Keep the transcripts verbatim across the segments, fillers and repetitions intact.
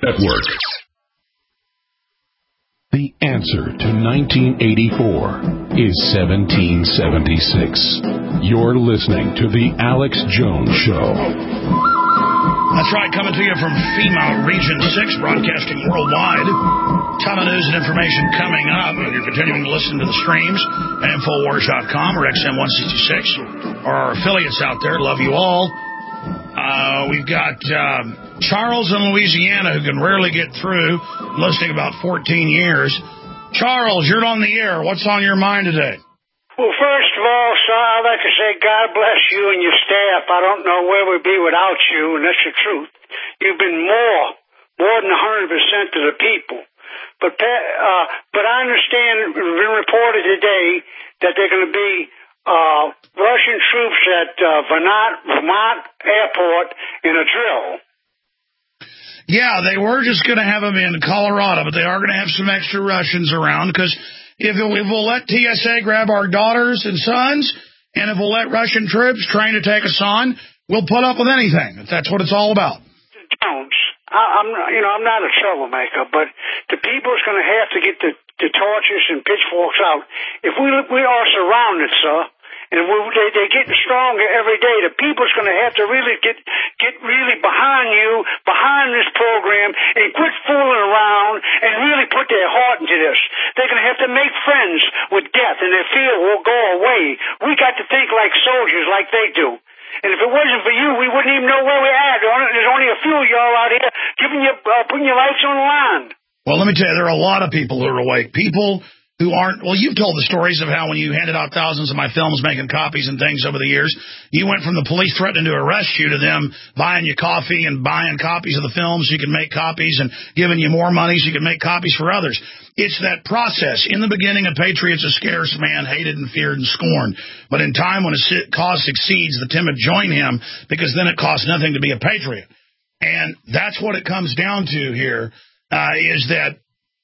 Network. The answer to nineteen eighty-four is seventeen seventy-six. You're listening to The Alex Jones Show. That's right, coming to you from FEMA Region six, broadcasting worldwide. Ton of news and information coming up. You're continuing to listen to the streams at Infowars dot com or X M one sixty-six, or our affiliates out there. Love you all. Uh, we've got uh, Charles in Louisiana, who can rarely get through, listening about fourteen years. Charles, you're on the air. What's on your mind today? Well, first of all, sir, I'd like to say God bless you and your staff. I don't know where we'd be without you, and that's the truth. You've been more, more than one hundred percent to the people. But uh, but I understand, it's been reported today, that they're going to be uh, Russian troops at uh, Vermont, Vermont Airport in a drill. Yeah, they were just going to have them in Colorado, but they are going to have some extra Russians around, because If, it, if we'll let T S A grab our daughters and sons, and if we'll let Russian troops train to take us on, we'll put up with anything. If that's what it's all about. Jones, I, I'm, you know, I'm not a troublemaker, but the people's going to have to get the, the torches and pitchforks out. If we we are surrounded, sir, and we, they, they're getting stronger every day, the people's going to have to really get get really behind you, behind this program, and quit fooling around and really put their heart into this. They're going to have to make friends with death, and their fear will go away. We got to think like soldiers, like they do. And if it wasn't for you, we wouldn't even know where we're at. There's only a few of y'all out here giving you, uh, putting your lives on the line. Well, let me tell you, there are a lot of people who are awake. People who aren't, well, you've told the stories of how when you handed out thousands of my films, making copies and things over the years, you went from the police threatening to arrest you to them buying you coffee and buying copies of the films so you can make copies, and giving you more money so you can make copies for others. It's that process. In the beginning, a patriot's a scarce man, hated and feared and scorned. But in time, when a cause succeeds, the timid join him, because then it costs nothing to be a patriot. And that's what it comes down to here, uh, is that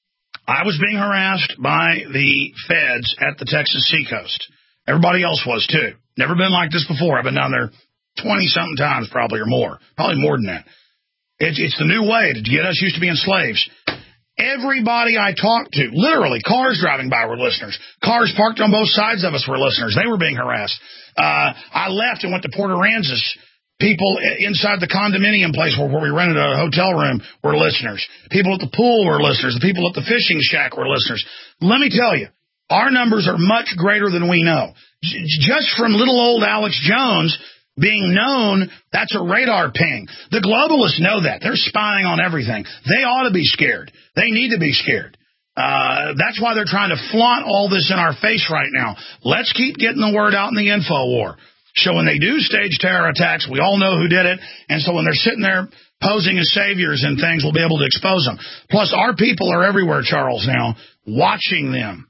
I was being harassed by the feds at the Texas seacoast. Everybody else was, too. Never been like this before. I've been down there twenty-something times, probably, or more. Probably more than that. It's, it's the new way to get us used to being slaves. Everybody I talked to, literally, cars driving by were listeners. Cars parked on both sides of us were listeners. They were being harassed. Uh, I left and went to Port Aransas. People inside the condominium place where, where we rented a hotel room were listeners. People at the pool were listeners. The people at the fishing shack were listeners. Let me tell you, our numbers are much greater than we know. J- just from little old Alex Jones being known, that's a radar ping. The globalists know that. They're spying on everything. They ought to be scared. They need to be scared. Uh, that's why they're trying to flaunt all this in our face right now. Let's keep getting the word out in the info war. So when they do stage terror attacks, we all know who did it. And so when they're sitting there posing as saviors and things, we'll be able to expose them. Plus, our people are everywhere, Charles, now, watching them.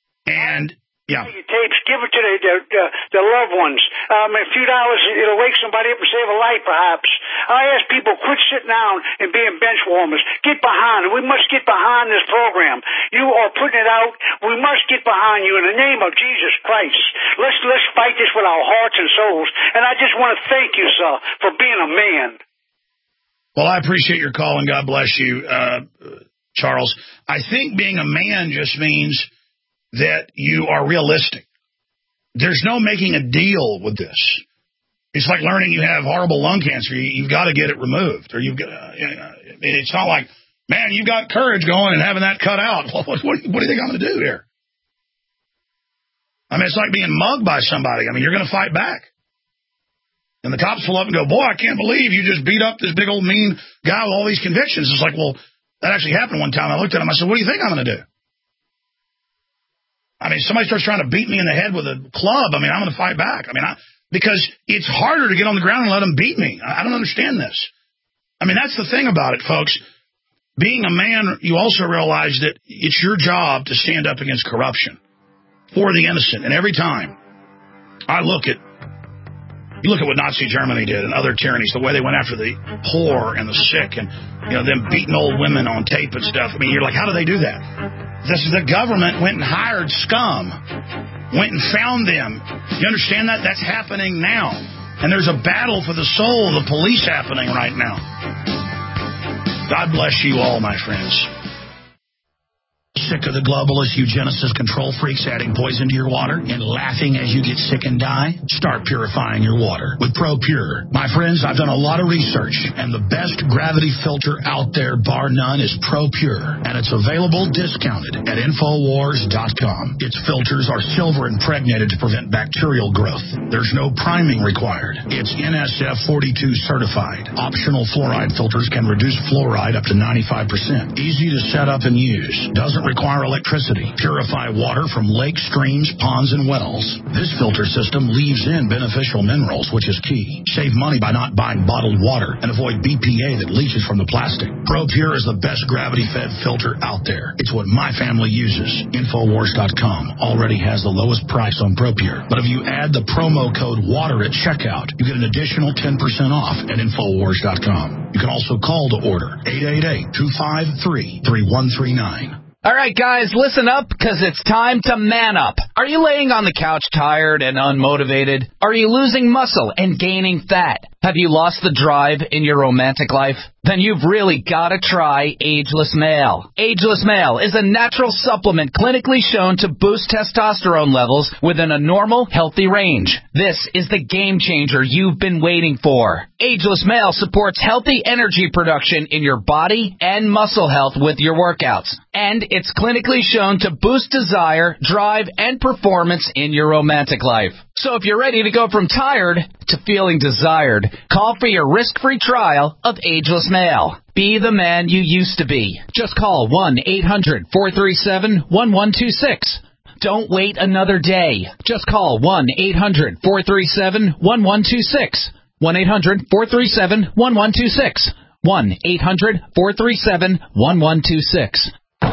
And, yeah. Tapes, give it to the, the, the, the loved ones. Um, a few dollars, it'll wake somebody up and save a life, perhaps. I ask people, quit sitting down and being bench warmers. Get behind it. We must get behind this program. You are putting it out. We must get behind you in the name of Jesus Christ. Let's let's fight this with our hearts and souls. And I just want to thank you, sir, for being a man. Well, I appreciate your call, and God bless you, uh, Charles. I think being a man just means that you are realistic. There's no making a deal with this. It's like learning you have horrible lung cancer. You, you've got to get it removed, or you've got. Uh, it's not like, man, you've got courage going and having that cut out. What, what, what do you think I'm going to do here? I mean, it's like being mugged by somebody. I mean, you're going to fight back. And the cops pull up and go, boy, I can't believe you just beat up this big old mean guy with all these convictions. It's like, well, that actually happened one time. I looked at him. I said, what do you think I'm going to do? I mean, somebody starts trying to beat me in the head with a club. I mean, I'm going to fight back. I mean, I, because it's harder to get on the ground and let them beat me. I, I don't understand this. I mean, that's the thing about it, folks. Being a man, you also realize that it's your job to stand up against corruption for the innocent. And every time I look at, you look at what Nazi Germany did and other tyrannies, the way they went after the poor and the sick, and, you know, them beating old women on tape and stuff. I mean, you're like, how do they do that? This is the government went and hired scum, went and found them. You understand that? That's happening now. And there's a battle for the soul of the police happening right now. God bless you all, my friends. Sick of the globalist eugenicist control freaks adding poison to your water and laughing as you get sick and die? Start purifying your water with ProPure. My friends, I've done a lot of research, and the best gravity filter out there, bar none, is ProPure, and it's available discounted at Infowars dot com. Its filters are silver impregnated to prevent bacterial growth. There's no priming required. It's N S F forty-two certified. Optional fluoride filters can reduce fluoride up to ninety-five percent. Easy to set up and use. Doesn't require electricity. Purify water from lakes, streams, ponds, and wells. This filter system leaves in beneficial minerals, which is key. Save money by not buying bottled water and avoid B P A that leaches from the plastic. ProPure is the best gravity-fed filter out there. It's what my family uses. Infowars dot com already has the lowest price on ProPure. But if you add the promo code WATER at checkout, you get an additional ten percent off at Infowars dot com. You can also call to order eight eight eight, two five three, three one three nine. All right, guys, listen up, because it's time to man up. Are you laying on the couch tired and unmotivated? Are you losing muscle and gaining fat? Have you lost the drive in your romantic life? Then you've really got to try Ageless Male. Ageless Male is a natural supplement clinically shown to boost testosterone levels within a normal, healthy range. This is the game changer you've been waiting for. Ageless Male supports healthy energy production in your body and muscle health with your workouts. And it's clinically shown to boost desire, drive, and performance in your romantic life. So if you're ready to go from tired to feeling desired, call for your risk-free trial of Ageless Male. Be the man you used to be. Just call one eight hundred, four three seven, one one two six. Don't wait another day. Just call one eight hundred, four three seven, one one two six. one eight hundred, four three seven, one one two six. one eight hundred, four three seven, one one two six.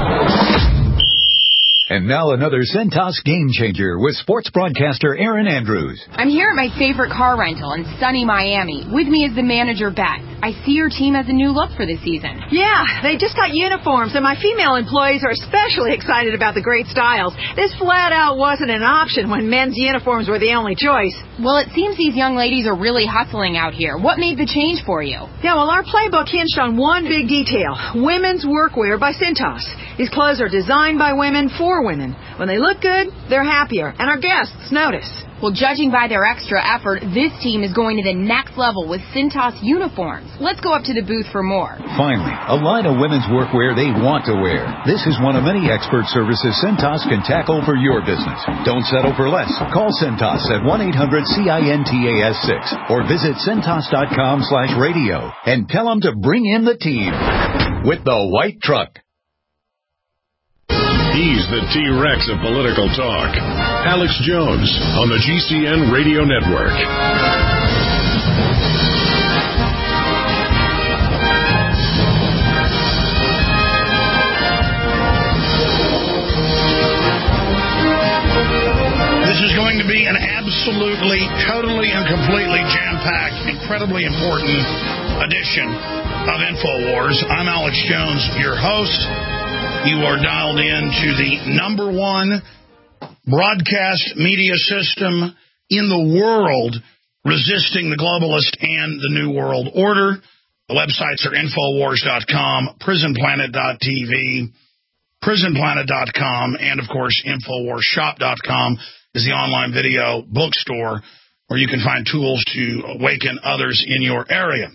And now another Centos game changer with sports broadcaster Erin Andrews. I'm here at my favorite car rental in sunny Miami. With me is the manager, Beth. I see your team has a new look for the season. Yeah, they just got uniforms, and my female employees are especially excited about the great styles. This flat out wasn't an option when men's uniforms were the only choice. Well, it seems these young ladies are really hustling out here. What made the change for you? Yeah, well, our playbook hinged on one big detail: women's workwear by Centos. These clothes are designed by women for women. When they look good, they're happier, and our guests notice. Well, judging by their extra effort, this team is going to the next level with Centos uniforms. Let's go up to the booth for more. Finally, a line of women's workwear they want to wear. This is one of many expert services Centos can tackle for your business. Don't settle for less. Call Centos at one eight hundred C I N T A S six or visit Centos dot com slash radio and tell them to bring in the team with the white truck. He's the T-Rex of political talk. Alex Jones on the G C N Radio Network. This is going to be an absolutely, totally, and completely jam-packed, incredibly important edition of InfoWars. I'm Alex Jones, your host. You are dialed in to the number one broadcast media system in the world resisting the globalist and the New World Order. The websites are Infowars dot com, Prison Planet dot T V, Prison Planet dot com, and, of course, Infowars Shop dot com is the online video bookstore where you can find tools to awaken others in your area.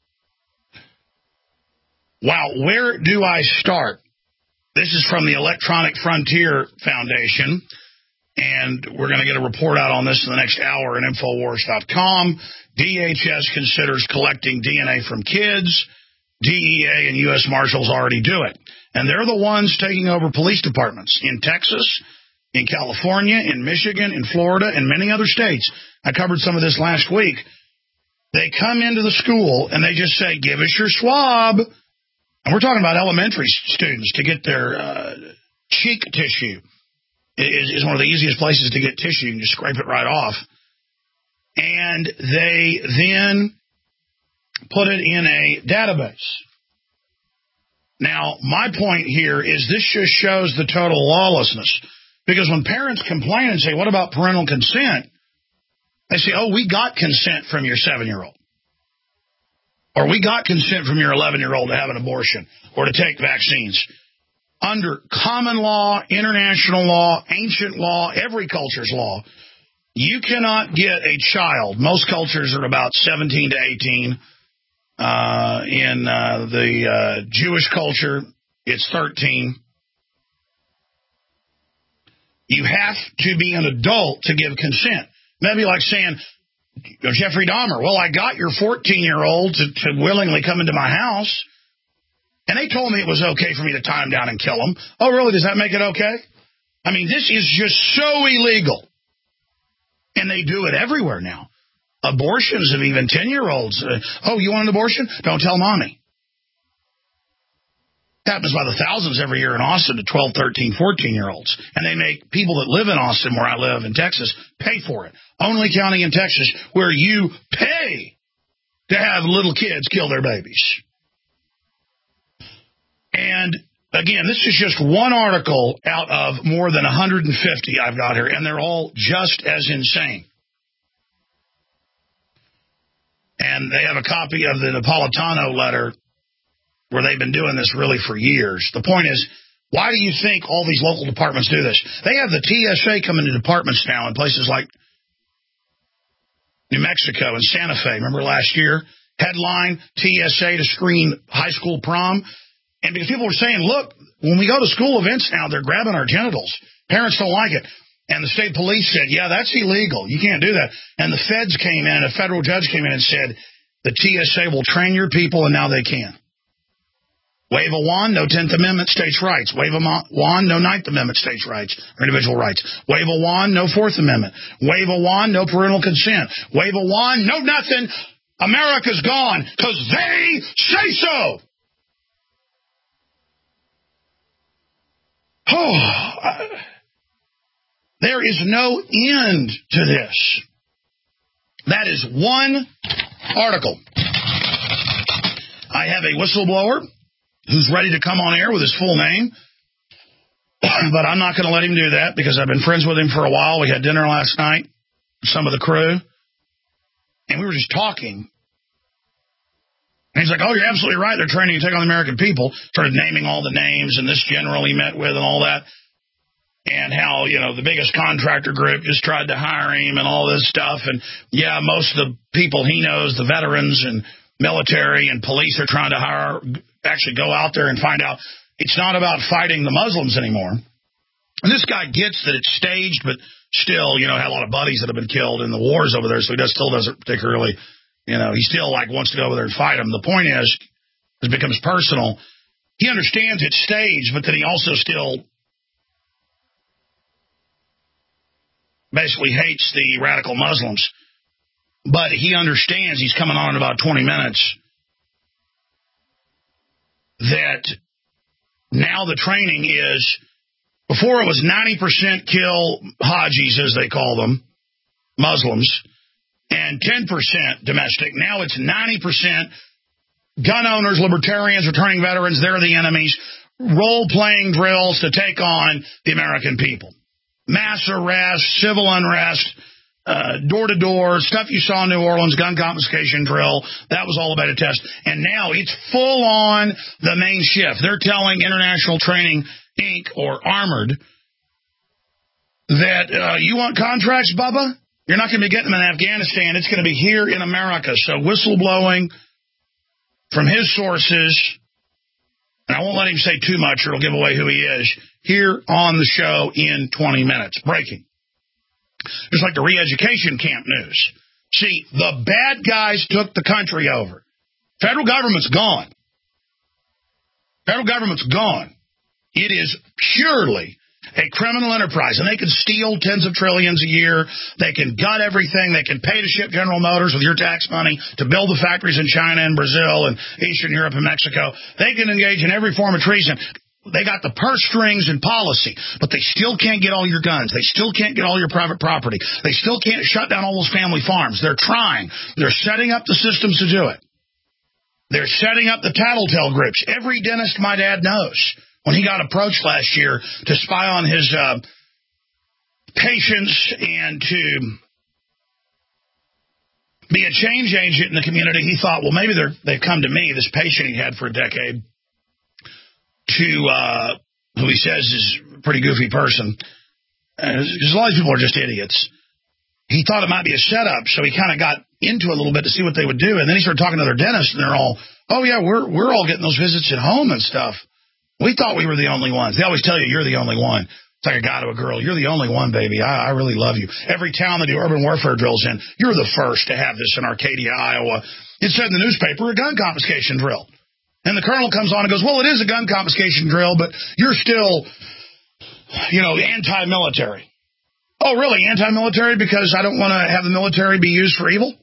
Wow, where do I start? This is from the Electronic Frontier Foundation, and we're going to get a report out on this in the next hour at Infowars dot com. D H S considers collecting D N A from kids. D E A and U S Marshals already do it. And they're the ones taking over police departments in Texas, in California, in Michigan, in Florida, and many other states. I covered some of this last week. They come into the school, and they just say, give us your swab. And we're talking about elementary students to get their uh, cheek tissue. It is one of the easiest places to get tissue. You can just scrape it right off. And they then put it in a database. Now, my point here is this just shows the total lawlessness. Because when parents complain and say, what about parental consent? They say, oh, we got consent from your seven-year-old. or we got consent from your eleven-year-old to have an abortion or to take vaccines. Under common law, international law, ancient law, every culture's law, you cannot get a child. Most cultures are about seventeen to eighteen. Uh, in uh, the uh, Jewish culture, it's thirteen. You have to be an adult to give consent. Maybe like saying, Jeffrey Dahmer, well, I got your fourteen-year-old to, to willingly come into my house, and they told me it was okay for me to tie him down and kill him. Oh, really? Does that make it okay? I mean, this is just so illegal. And they do it everywhere now. Abortions of even ten-year-olds. Uh, oh, you want an abortion? Don't tell mommy. It happens by the thousands every year in Austin to twelve, thirteen, fourteen-year-olds. And they make people that live in Austin, where I live in Texas, pay for it. Only county in Texas where you pay to have little kids kill their babies. And, again, this is just one article out of more than one hundred fifty I've got here, and they're all just as insane. And they have a copy of the Napolitano letter where they've been doing this really for years. The point is, why do you think all these local departments do this? They have the T S A come into departments now in places like New Mexico and Santa Fe. Remember last year? Headline, T S A to screen high school prom. And because people were saying, look, when we go to school events now, they're grabbing our genitals. Parents don't like it. And the state police said, yeah, that's illegal. You can't do that. And the feds came in, a federal judge came in and said, the T S A will train your people, and now they can. Wave a wand, no tenth Amendment states' rights. Wave a wand, no ninth Amendment states' rights or individual rights. Wave a wand, no fourth Amendment. Wave a wand, no parental consent. Wave a wand, no nothing. America's gone because they say so. Oh, I, there is no end to this. That is one article. I have a whistleblower who's ready to come on air with his full name, but I'm not going to let him do that because I've been friends with him for a while. We had dinner last night, some of the crew, and we were just talking. And he's like, oh, you're absolutely right. They're training to take on the American people. Started naming all the names and this general he met with and all that. And how, you know, the biggest contractor group just tried to hire him and all this stuff. And, yeah, most of the people he knows, the veterans and military and police are trying to hire, actually go out there and find out it's not about fighting the Muslims anymore. And this guy gets that it's staged, but still, you know, had a lot of buddies that have been killed in the wars over there, so he does, still doesn't particularly, you know, he still, like, wants to go over there and fight them. The point is, it becomes personal. He understands it's staged, but then he also still basically hates the radical Muslims. But he understands, he's coming on in about twenty minutes, that now the training is, before it was ninety percent kill Hajis, as they call them, Muslims, and ten percent domestic. Now it's ninety percent gun owners, libertarians, returning veterans, they're the enemies, role-playing drills to take on the American people. Mass arrest, civil unrest, uh, door-to-door, stuff you saw in New Orleans, gun confiscation drill, that was all about a test. And now it's full-on the main shift. They're telling International Training, Incorporated, or Armored, that uh, you want contracts, Bubba? You're not going to be getting them in Afghanistan. It's going to be here in America. So whistleblowing from his sources, and I won't let him say too much or it'll give away who he is, here on the show in twenty minutes. Breaking. It's like the re-education camp news. See, the bad guys took the country over. Federal government's gone. Federal government's gone. It is purely a criminal enterprise, and they can steal tens of trillions a year. They can gut everything. They can pay to ship General Motors with your tax money to build the factories in China and Brazil and Eastern Europe and Mexico. They can engage in every form of treason. They got the purse strings and policy, but they still can't get all your guns. They still can't get all your private property. They still can't shut down all those family farms. They're trying. They're setting up the systems to do it. They're setting up the tattletale groups. Every dentist my dad knows, when he got approached last year to spy on his uh, patients and to be a change agent in the community, he thought, well, maybe they're, they've come to me, this patient he had for a decade, to, uh, who he says is a pretty goofy person. Because a lot of these people are just idiots. He thought it might be a setup, so he kind of got into it a little bit to see what they would do. And then he started talking to their dentists, and they're all, oh, yeah, we're we're all getting those visits at home and stuff. We thought we were the only ones. They always tell you you're the only one. It's like a guy to a girl. You're the only one, baby. I, I really love you. Every town they do urban warfare drills in, you're the first to have this in Arcadia, Iowa. It said in the newspaper, a gun confiscation drill. And the colonel comes on and goes, well, it is a gun confiscation drill, but you're still, you know, anti-military. Oh, really? Anti-military because I don't want to have the military be used for evil?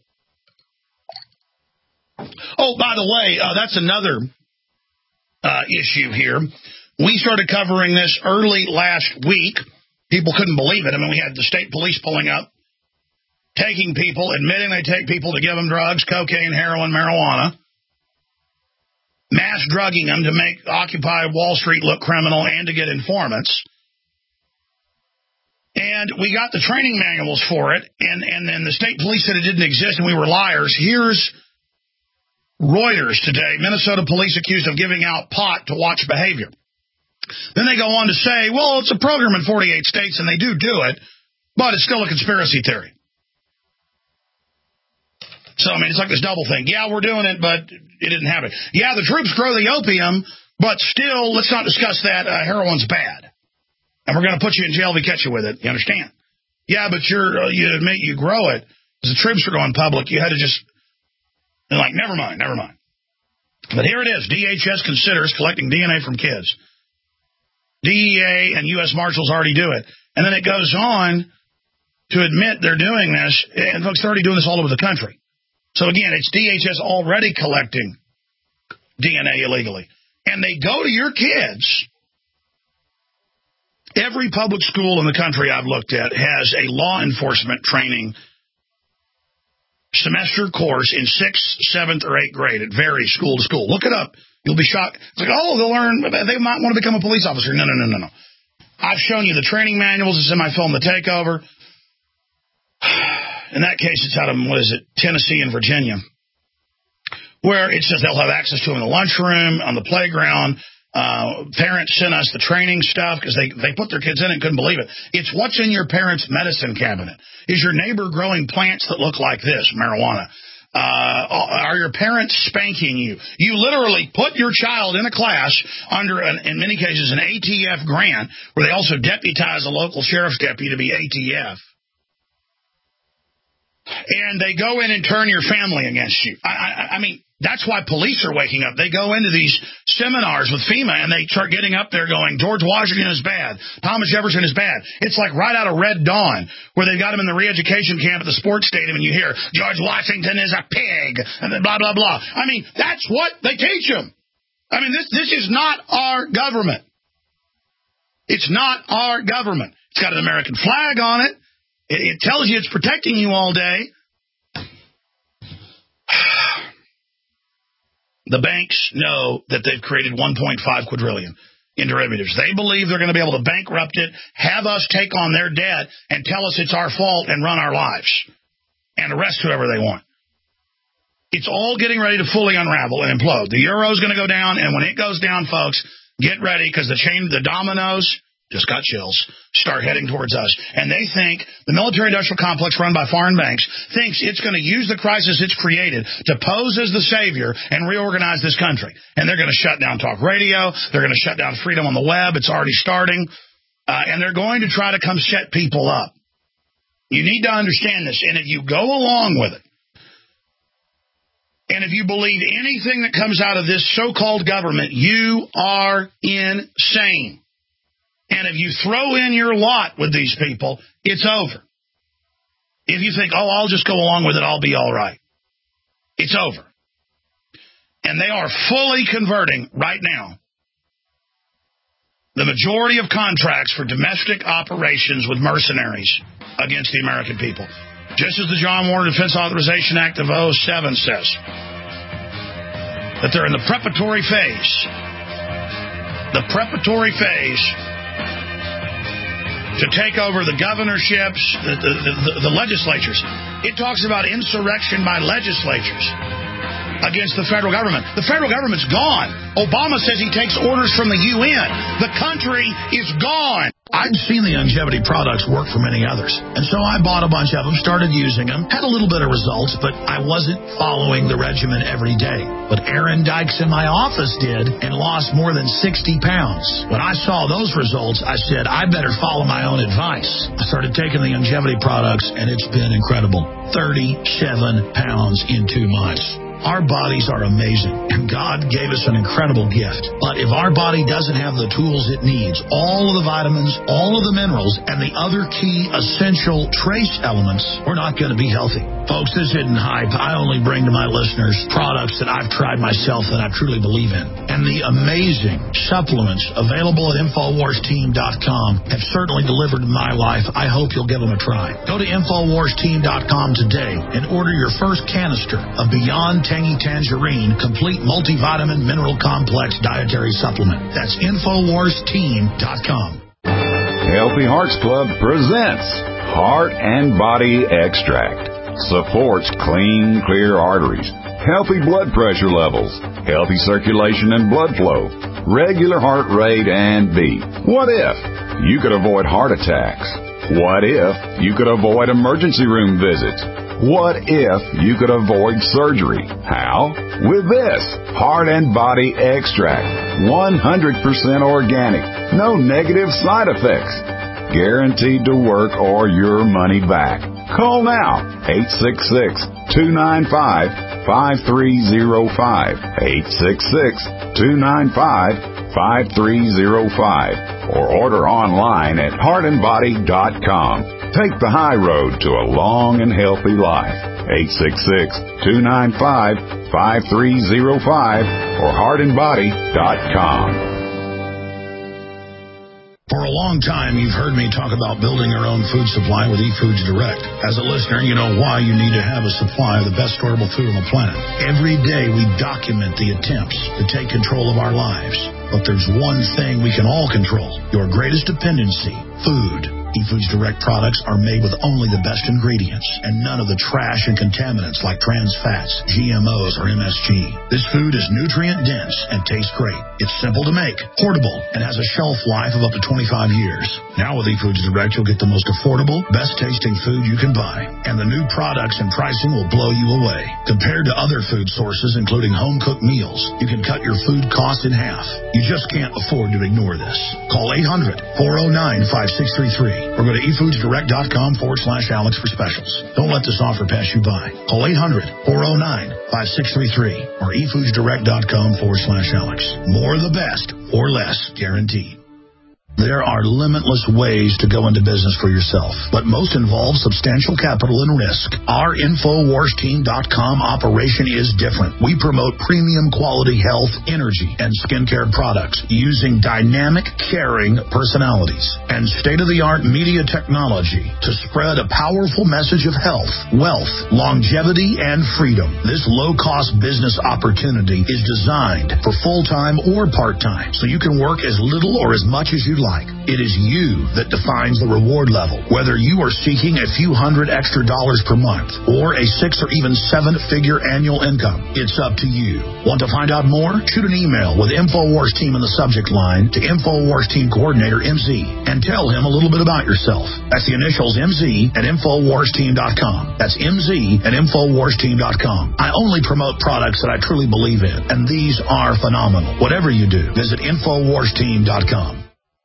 Oh, by the way, uh, that's another uh, issue here. We started covering this early last week. People couldn't believe it. I mean, we had the state police pulling up, taking people, admitting they take people to give them drugs, cocaine, heroin, marijuana, mass drugging them to make Occupy Wall Street look criminal and to get informants. And we got the training manuals for it, and, and then the state police said it didn't exist and we were liars. Here's Reuters today. Minnesota police accused of giving out pot to watch behavior. Then they go on to say, well, it's a program in forty-eight states, and they do do it, but it's still a conspiracy theory. So, I mean, it's like this double thing. Yeah, we're doing it, but it didn't happen. Yeah, the troops grow the opium, but still, let's not discuss that. Uh, heroin's bad. And we're going to put you in jail if we catch you with it. You understand? Yeah, but you're, uh, you admit you grow it. Because the troops are going public. You had to just, and like, never mind, never mind. But here it is. D H S considers collecting D N A from kids. D E A and U S Marshals already do it. And then it goes on to admit they're doing this. And folks, they're already doing this all over the country. So again, it's D H S already collecting D N A illegally. And they go to your kids. Every public school in the country I've looked at has a law enforcement training semester course in sixth, seventh, or eighth grade. It varies school to school. Look it up. You'll be shocked. It's like, oh, they'll learn. They might want to become a police officer. No, no, no, no, no. I've shown you the training manuals. It's in my film, The Takeover. In that case, it's out of, what is it, Tennessee and Virginia, where it says they'll have access to them in the lunchroom, on the playground. Uh, parents sent us the training stuff because they, they put their kids in it and couldn't believe it. It's what's in your parents' medicine cabinet. Is your neighbor growing plants that look like this, marijuana? Uh, are your parents spanking you? You literally put your child in a class under, an, in many cases, an A T F grant where they also deputize a local sheriff's deputy to be A T F. And they go in and turn your family against you. I, I, I mean, that's why police are waking up. They go into these seminars with FEMA and they start getting up there going, George Washington is bad. Thomas Jefferson is bad. It's like right out of Red Dawn, where they've got him in the re-education camp at the sports stadium and you hear, George Washington is a pig, and then blah, blah, blah. I mean, that's what they teach them. I mean, this, this is not our government. It's not our government. It's got an American flag on it. It, it tells you it's protecting you all day. The banks know that they've created one point five quadrillion in derivatives. They believe they're going to be able to bankrupt it, have us take on their debt, and tell us it's our fault and run our lives and arrest whoever they want. It's all getting ready to fully unravel and implode. The euro's going to go down, and when it goes down, folks, get ready because the chain, the dominoes, just got chills, start heading towards us. And they think the military-industrial complex run by foreign banks thinks it's going to use the crisis it's created to pose as the savior and reorganize this country. And they're going to shut down talk radio. They're going to shut down freedom on the web. It's already starting. Uh, and they're going to try to come set people up. You need to understand this. And if you go along with it, and if you believe anything that comes out of this so-called government, you are insane. And if you throw in your lot with these people, it's over. If you think, oh, I'll just go along with it, I'll be all right. It's over. And they are fully converting right now the majority of contracts for domestic operations with mercenaries against the American people. Just as the John Warner Defense Authorization Act of oh seven says, that they're in the preparatory phase. The preparatory phase to to take over the governorships, the, the, the, the legislatures. It talks about insurrection by legislatures against the federal government. The federal government's gone. Obama says he takes orders from the U N. The country is gone. I'd seen the longevity products work for many others, and so I bought a bunch of them, started using them, had a little bit of results, but I wasn't following the regimen every day. But Aaron Dykes in my office did and lost more than sixty pounds. When I saw those results, I said, I better follow my own advice. I started taking the longevity products, and it's been incredible. thirty-seven pounds in two months. Our bodies are amazing, and God gave us an incredible gift. But if our body doesn't have the tools it needs, all of the vitamins, all of the minerals, and the other key essential trace elements, we're not going to be healthy. Folks, this isn't hype. I only bring to my listeners products that I've tried myself that I truly believe in. And the amazing supplements available at Infowars Team dot com have certainly delivered in my life. I hope you'll give them a try. Go to Infowars Team dot com today and order your first canister of Beyond Tangy Tangerine Complete Multivitamin Mineral Complex Dietary Supplement. That's Infowars Team dot com. Healthy Hearts Club presents Heart and Body Extract. Supports clean, clear arteries, healthy blood pressure levels, healthy circulation and blood flow, regular heart rate and beat. What if you could avoid heart attacks? What if you could avoid emergency room visits? What if you could avoid surgery? How? With this Heart and Body Extract. one hundred percent organic. No negative side effects. Guaranteed to work or your money back. Call now. eight six six, two nine five, five three zero five. eight six six, two nine five, five three zero five. Or order online at heart and body dot com. Take the high road to a long and healthy life. eight six six, two nine five, five three zero five or heart and body dot com. For a long time, you've heard me talk about building your own food supply with eFoods Direct. As a listener, you know why you need to have a supply of the best storable food on the planet. Every day, we document the attempts to take control of our lives. But there's one thing we can all control, your greatest dependency, food. eFoods Direct products are made with only the best ingredients and none of the trash and contaminants like trans fats, G M Os, or M S G. This food is nutrient dense and tastes great. It's simple to make, portable, and has a shelf life of up to twenty-five years. Now with eFoods Direct, you'll get the most affordable, best tasting food you can buy. And the new products and pricing will blow you away. Compared to other food sources, including home-cooked meals, you can cut your food costs in half. You just can't afford to ignore this. Call eight hundred, four oh nine, five six three three. Or go to eFoodsDirect.com forward slash Alex for specials. Don't let this offer pass you by. Call eight hundred, four oh nine, five six three three or eFoodsDirect.com forward slash Alex. More of the best or less guaranteed. There are limitless ways to go into business for yourself, but most involve substantial capital and risk. Our Infowars Team dot com operation is different. We promote premium quality health, energy, and skincare products using dynamic, caring personalities and state-of-the-art media technology to spread a powerful message of health, wealth, longevity, and freedom. This low-cost business opportunity is designed for full-time or part-time, so you can work as little or as much as you'd like. It is you that defines the reward level. Whether you are seeking a few hundred extra dollars per month or a six or even seven figure annual income, it's up to you. Want to find out more? Shoot an email with Infowars Team in the subject line to Infowars Team Coordinator M Z and tell him a little bit about yourself. That's the initials M Z at Infowars Team dot com. That's M Z at Infowars Team dot com. I only promote products that I truly believe in, and these are phenomenal. Whatever you do, visit Infowars Team dot com.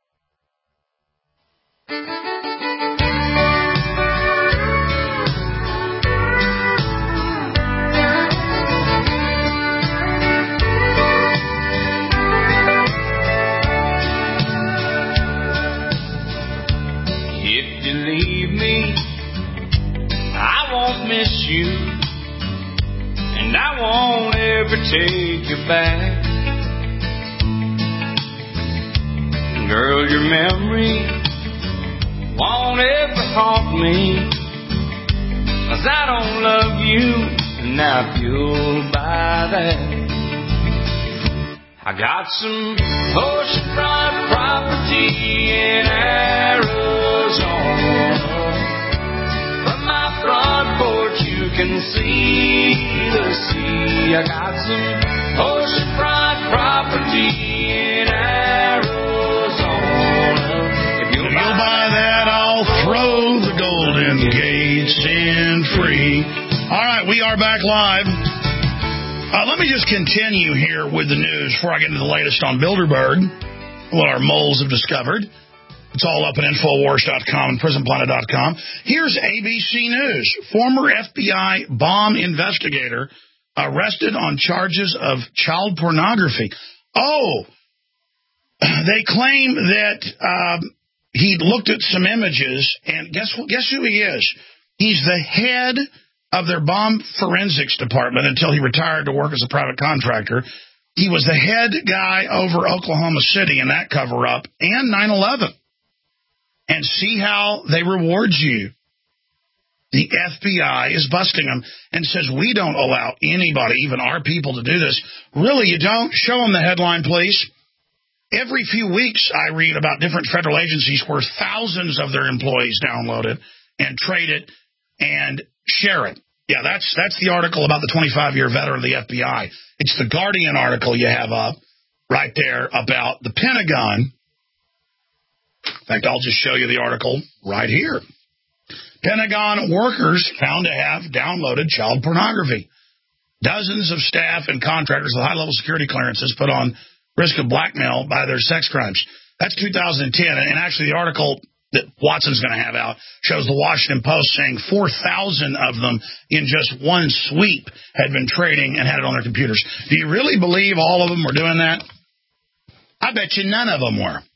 You and I won't ever take you back. Girl, your memory won't ever haunt me, 'cause I don't love you, and I feel by that. I got some oceanfront property in Arizona. can see the sea. I got some oceanfront property in Arizona. If you'll, you'll buy that, I'll throw the Golden Gates in free. All right, we are back live. Uh, let me just continue here with the news before I get into the latest on Bilderberg, what our moles have discovered. It's all up at Infowars dot com and Prison Planet dot com. Here's A B C News. Former F B I bomb investigator arrested on charges of child pornography. Oh, they claim that um, he looked at some images, and guess guess who he is? He's the head of their bomb forensics department until he retired to work as a private contractor. He was the head guy over Oklahoma City in that cover-up and nine eleven. And see how they reward you. The F B I is busting them and says, we don't allow anybody, even our people, to do this. Really, you don't? Show them the headline, please. Every few weeks, I read about different federal agencies where thousands of their employees download it and trade it and share it. Yeah, that's that's the article about the twenty-five-year veteran of the F B I. It's the Guardian article you have up right there about the Pentagon. In fact, I'll just show you the article right here. Pentagon workers found to have downloaded child pornography. Dozens of staff and contractors with high-level security clearances put on risk of blackmail by their sex crimes. That's two thousand ten, and actually the article that Watson's going to have out shows the Washington Post saying four thousand of them in just one sweep had been trading and had it on their computers. Do you really believe all of them were doing that? I bet you none of them were.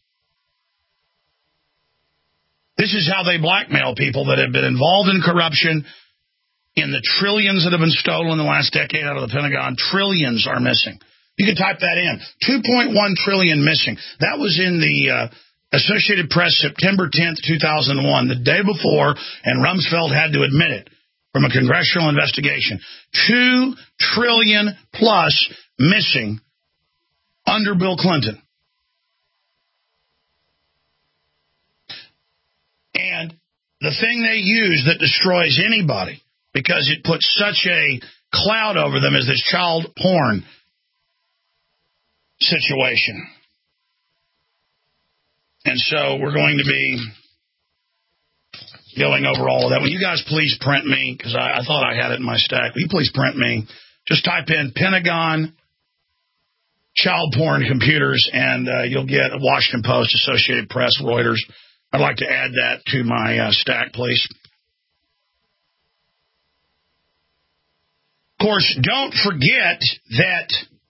This is how they blackmail people that have been involved in corruption. In the trillions that have been stolen in the last decade out of the Pentagon, trillions are missing. You can type that in. two point one trillion missing. That was in the uh, Associated Press, September tenth, two thousand one, the day before, and Rumsfeld had to admit it from a congressional investigation. Two trillion plus missing under Bill Clinton. And the thing they use that destroys anybody, because it puts such a cloud over them, is this child porn situation. And so we're going to be going over all of that. Will you guys please print me, because I, I thought I had it in my stack. Will you please print me? Just type in Pentagon child porn computers, and uh, you'll get a Washington Post, Associated Press, Reuters. I'd like to add that to my uh, stack, please. Of course, don't forget that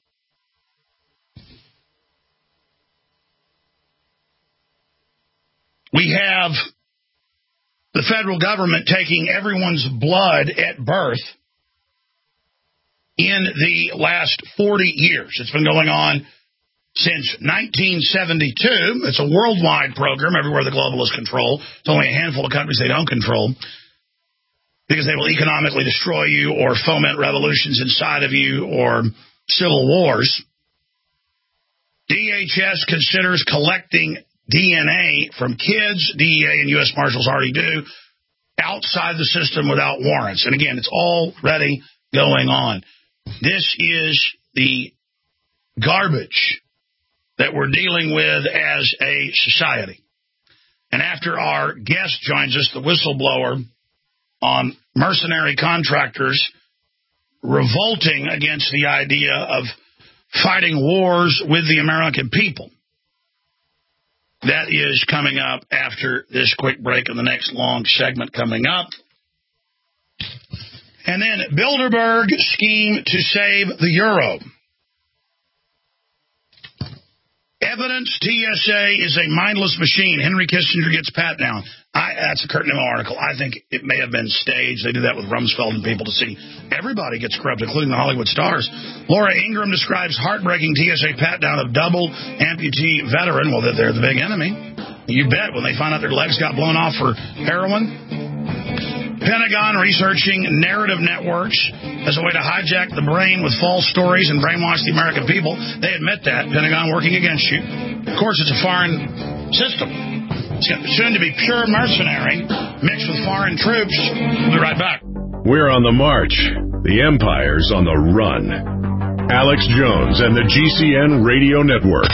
we have the federal government taking everyone's blood at birth in the last forty years. It's been going on since nineteen seventy-two. It's a worldwide program everywhere the globalists control. It's only a handful of countries they don't control because they will economically destroy you or foment revolutions inside of you or civil wars. D H S considers collecting D N A from kids. D E A and U S Marshals already do outside the system without warrants. And again, it's already going on. This is the garbage that we're dealing with as a society. And after our guest joins us, the whistleblower on mercenary contractors revolting against the idea of fighting wars with the American people. That is coming up after this quick break and the next long segment coming up. And then Bilderberg scheme to save the euro. Evidence T S A is a mindless machine. Henry Kissinger gets pat down. I, that's a Kurt Nimmo article. I think it may have been staged. They do that with Rumsfeld and people to see everybody gets corrupt, including the Hollywood stars. Laura Ingraham describes heartbreaking T S A pat down of double amputee veteran. Well, they're, they're the big enemy. You bet when they find out their legs got blown off for heroin. Pentagon researching narrative networks as a way to hijack the brain with false stories and brainwash the American people. They admit that. Pentagon working against you. Of course, it's a foreign system. It's soon to be pure mercenary mixed with foreign troops. We'll be right back. We're on the march. The empire's on the run. Alex Jones and the G C N Radio Network.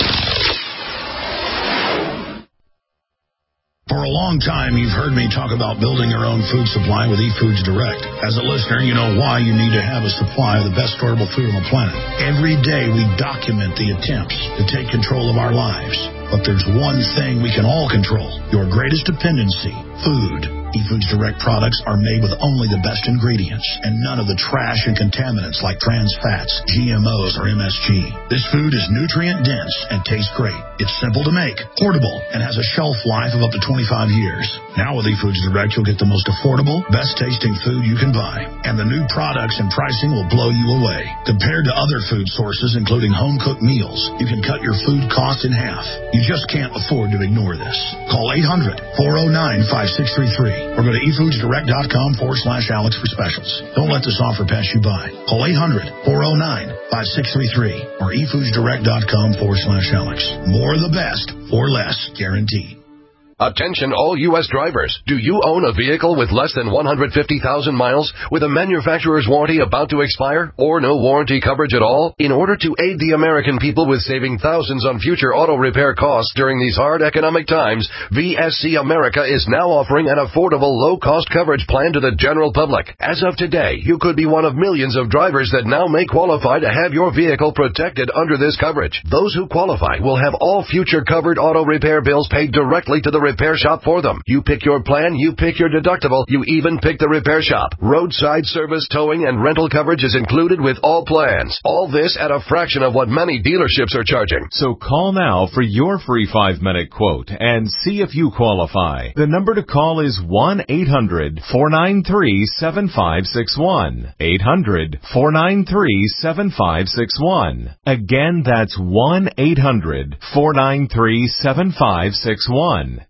For a long time, you've heard me talk about building your own food supply with eFoods Direct. As a listener, you know why you need to have a supply of the best storable food on the planet. Every day, we document the attempts to take control of our lives. But there's one thing we can all control, your greatest dependency, food. eFoods Direct products are made with only the best ingredients and none of the trash and contaminants like trans fats, G M Os, or M S G. This food is nutrient-dense and tastes great. It's simple to make, portable, and has a shelf life of up to twenty-five years. Now with eFoods Direct, you'll get the most affordable, best-tasting food you can buy. And the new products and pricing will blow you away. Compared to other food sources, including home-cooked meals, you can cut your food cost in half. You just can't afford to ignore this. Call eight hundred, four oh nine, five six three three or go to efoodsdirect.com forward slash Alex for specials. Don't let this offer pass you by. Call eight hundred, four oh nine, five six three three or efoodsdirect.com forward slash Alex. More of the best for less, guaranteed. Attention all U S drivers. Do you own a vehicle with less than one hundred fifty thousand miles with a manufacturer's warranty about to expire or no warranty coverage at all? In order to aid the American people with saving thousands on future auto repair costs during these hard economic times, V S C America is now offering an affordable low-cost coverage plan to the general public. As of today, you could be one of millions of drivers that now may qualify to have your vehicle protected under this coverage. Those who qualify will have all future covered auto repair bills paid directly to the repair shop for them. You pick your plan, you pick your deductible, you even pick the repair shop. Roadside service, towing, and rental coverage is included with all plans. All this at a fraction of what many dealerships are charging. So call now for your free five-minute quote and see if you qualify. The number to call is one eight hundred, four nine three, seven five six one. eight hundred, four nine three, seven five six one. Again, that's one eight hundred, four nine three, seven five six one.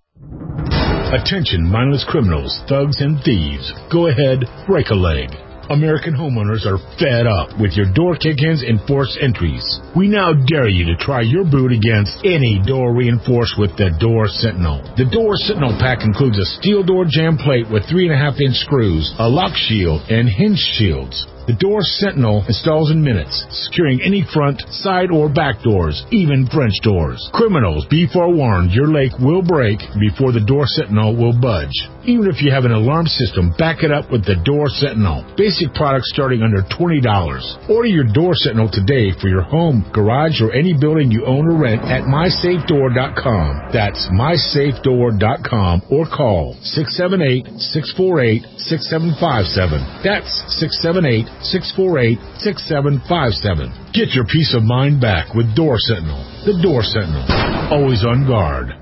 Attention mindless criminals, thugs, and thieves. Go ahead, break a leg. American homeowners are fed up with your door kick-ins and forced entries. We now dare you to try your boot against any door reinforced with the Door Sentinel. The Door Sentinel pack includes a steel door jamb plate with three and a half inch screws, a lock shield, and hinge shields. The Door Sentinel installs in minutes, securing any front, side, or back doors, even French doors. Criminals, be forewarned, your leg will break before the Door Sentinel will budge. Even if you have an alarm system, back it up with the Door Sentinel. Basic products starting under twenty dollars. Order your Door Sentinel today for your home, garage, or any building you own or rent at my safe door dot com. That's my safe door dot com or call six seven eight, six four eight, six seven five seven. That's six seven eight, six four eight, six seven five seven. Get your peace of mind back with Door Sentinel. The Door Sentinel. Always on guard.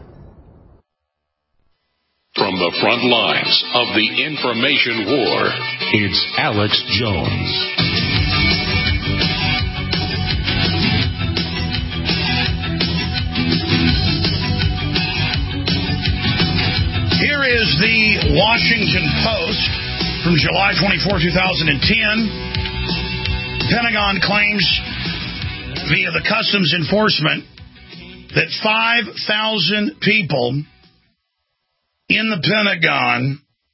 From the front lines of the information war, it's Alex Jones. Here is the Washington Post from July twenty-fourth, twenty ten. Pentagon claims via the Customs Enforcement that five thousand people in the Pentagon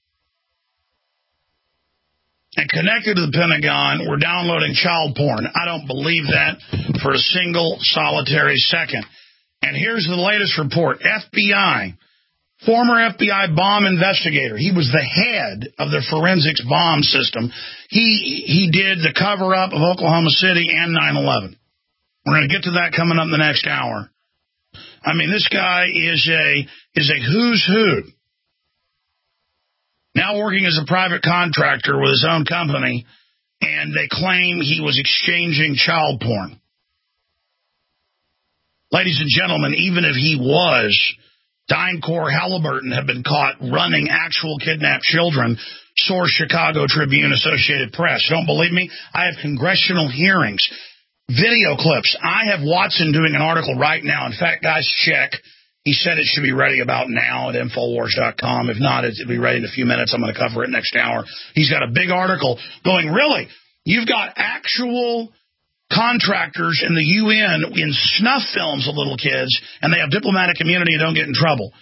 and connected to the Pentagon were downloading child porn. I don't believe that for a single solitary second. And here's the latest report. F B I, former F B I bomb investigator. He was the head of the forensics bomb system. He he did the cover-up of Oklahoma City and nine eleven. We're going to get to that coming up in the next hour. I mean, this guy is a is a who's who. Now working as a private contractor with his own company, and they claim he was exchanging child porn. Ladies and gentlemen, even if he was, DynCorp Halliburton have been caught running actual kidnapped children. Source Chicago Tribune, Associated Press. Don't believe me? I have congressional hearings, video clips. I have Watson doing an article right now. In fact, guys, check. He said it should be ready about now at Infowars dot com. If not, it'll be ready in a few minutes. I'm going to cover it next hour. He's got a big article going, really? You've got actual contractors in the U N in snuff films of little kids, and they have diplomatic immunity and don't get in trouble.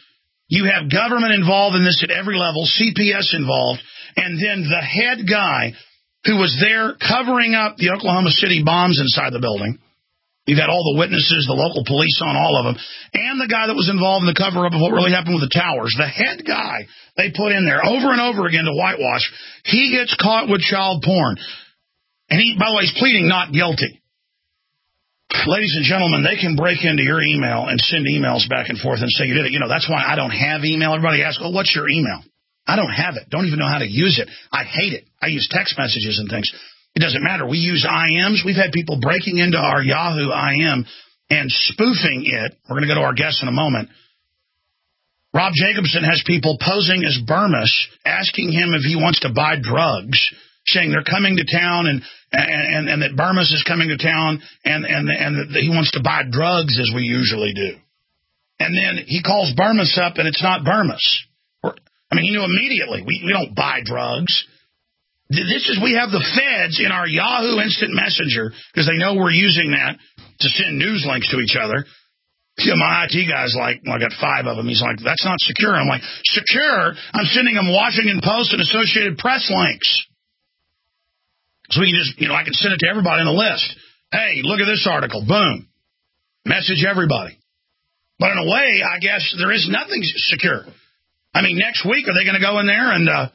You have government involved in this at every level, C P S involved, and then the head guy who was there covering up the Oklahoma City bombs inside the building. You've got all the witnesses, the local police on all of them, and the guy that was involved in the cover-up of what really happened with the towers. The head guy they put in there over and over again to whitewash, he gets caught with child porn. And he, by the way, he's pleading not guilty. Ladies and gentlemen, they can break into your email and send emails back and forth and say you did it. You know, that's why I don't have email. Everybody asks, oh, what's your email? I don't have it. Don't even know how to use it. I hate it. I use text messages and things. It doesn't matter. We use I Ms. We've had people breaking into our Yahoo I M and spoofing it. We're going to go to our guest in a moment. Rob Jacobson has people posing as Burmis, asking him if he wants to buy drugs, saying they're coming to town and and, and that Burmis is coming to town and, and, and that he wants to buy drugs as we usually do. And then he calls Burmis up and it's not Burmis. We're, I mean, he knew immediately. We, we don't buy drugs. This is, we have the feds in our Yahoo Instant Messenger because they know we're using that to send news links to each other. You know, my I T guy's like, well, I got five of them. He's like, that's not secure. I'm like, secure? I'm sending them Washington Post and Associated Press links. So we can just, you know, I can send it to everybody on the list. Hey, look at this article. Boom. Message everybody. But in a way, I guess there is nothing secure. I mean, next week, are they going to go in there and, uh,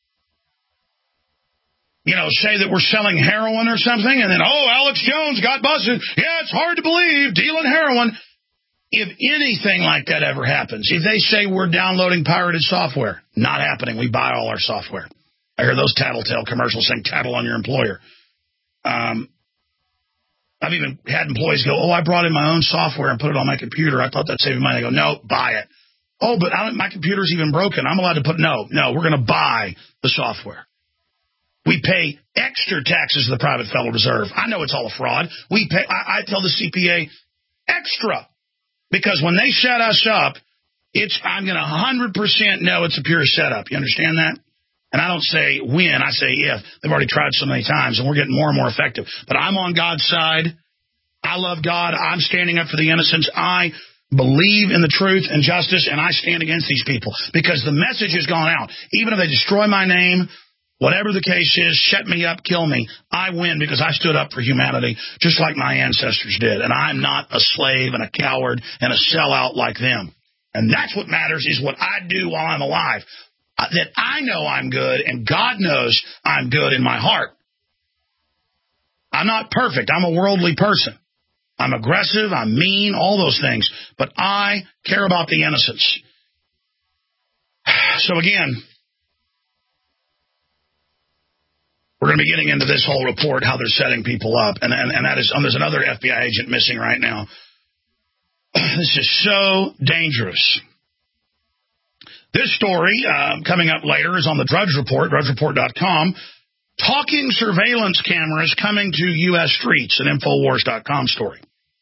you know, say that we're selling heroin or something, and then, oh, Alex Jones got busted. Yeah, it's hard to believe, dealing heroin. If anything like that ever happens, if they say we're downloading pirated software, not happening. We buy all our software. I hear those tattletale commercials saying tattle on your employer. Um, I've even had employees go, oh, I brought in my own software and put it on my computer. I thought that'd save me money. I go, no, buy it. Oh, but I don't, my computer's even broken. I'm allowed to put, no, no, we're going to buy the software. We pay extra taxes to the private Federal Reserve. I know it's all a fraud. We pay. I, I tell the C P A extra because when they set us up, it's I'm going to one hundred percent know it's a pure setup. You understand that? And I don't say when, I say if. They've already tried so many times, and we're getting more and more effective. But I'm on God's side. I love God. I'm standing up for the innocents. I believe in the truth and justice, and I stand against these people because the message has gone out. Even if they destroy my name, whatever the case is, shut me up, kill me, I win because I stood up for humanity just like my ancestors did. And I'm not a slave and a coward and a sellout like them. And that's what matters is what I do while I'm alive. Uh, that I know I'm good and God knows I'm good in my heart. I'm not perfect. I'm a worldly person. I'm aggressive. I'm mean, all those things. But I care about the innocents. So again, we're going to be getting into this whole report, how they're setting people up. And, and, and that is, um, there's another F B I agent missing right now. This is so dangerous. This story, uh, coming up later, is on the Drudge Report, drudge report dot com. Talking surveillance cameras coming to U S streets, an Infowars dot com story.